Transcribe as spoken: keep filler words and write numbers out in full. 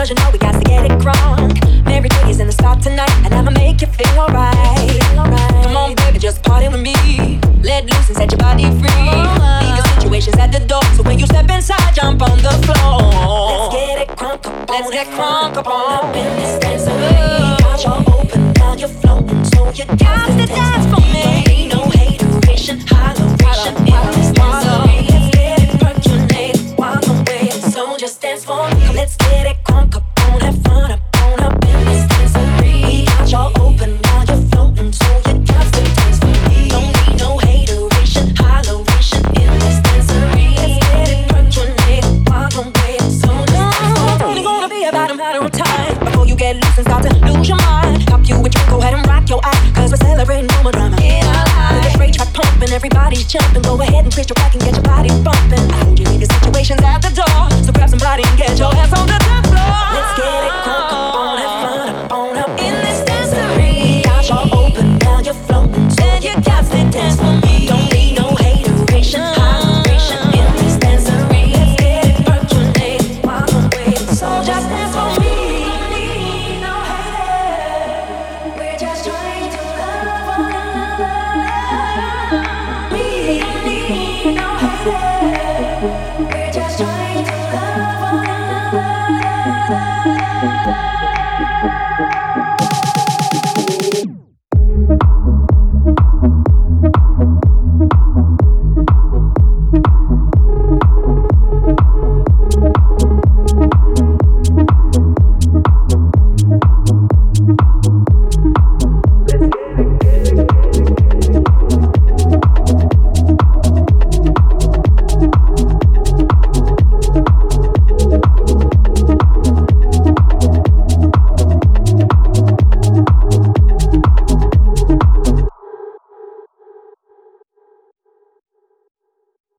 Cause you know we got to get it crunk. Mary J is in the spot tonight, and I'ma make you feel alright. Come on, baby, just party with me. Let loose and set your body free. Leave your situations at the door, so when you step inside, jump on the floor. Let's get it crunk up. Let's get crunk up on in this dancery. Got you open, now you're floating, so you got to dance for me. Don't need no hateration, holleration in this dancery. Let's get it percolated, walk away, so just dance for me. Come, let's get it crunk up on, have fun up on up in this dancery. Got you open, now you're floating, so you got to dance for me. Don't need no hateration, holleration in this dancery. Let's get it percolated, walk away, so just dance for me. Only gonna be about a matter of time before you get loose and start to lose your mind. Cop you a drink, go ahead and rock your eye, cause we're celebrating no more drama in our lives. With the freight track pumping, everybody's jumping. Go ahead and twist your back and get your body bumping. I told you leave your situations at the door, so grab somebody and get your ass on the dance floor. Let's get it crunk up on, have fun up on up in this dancery. Got you open, now you're floating, so you got to dance for me. Don't need no hateration, holleration in this dancery. Let's get it percolated, walk away, so just dance for me. Don't need no hate, we're just trying to love one another. We don't need no hate.